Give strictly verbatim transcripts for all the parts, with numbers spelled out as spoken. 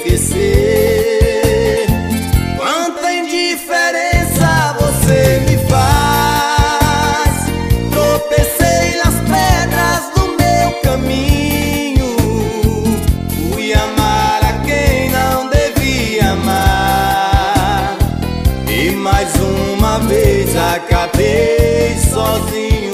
esquecer. Quanta indiferença você me faz. Tropecei nas pedras do meu caminho. Fui amar a quem não devia amar. E mais uma vez acabei sozinho.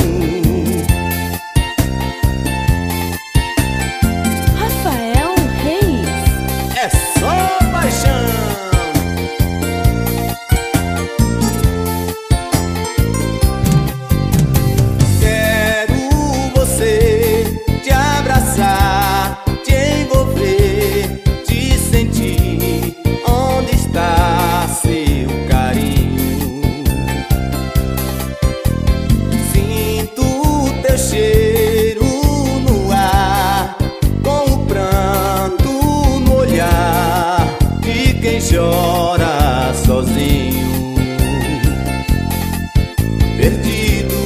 Rafael Reis. É só paixão. Quero você, te abraçar, te envolver, te sentir. Onde está seu carinho? Sinto o teu cheiro no ar, com o pranto no olhar de quem chora sozinho, perdido,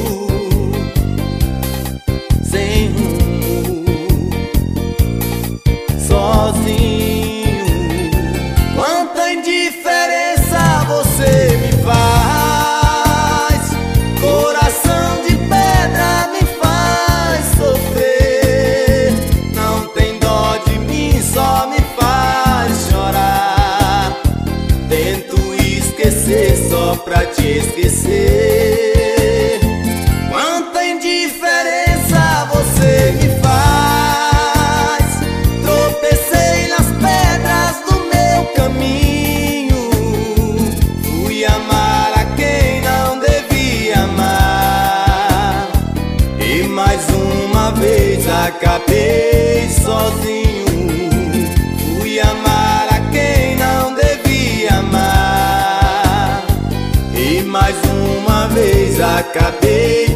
sem rumo, sozinho. Quanta indiferença você me faz. Coração de pedra me faz sofrer. Não tem dó de mim, só me faz chorar. Tento esquecer só pra te esquecer. Quanta indiferença você me faz. Tropecei nas pedras do meu caminho. Fui amar a quem não devia amar. E mais uma vez acabei sozinho. Fui amar a quem não devia amar. E mais uma vez acabei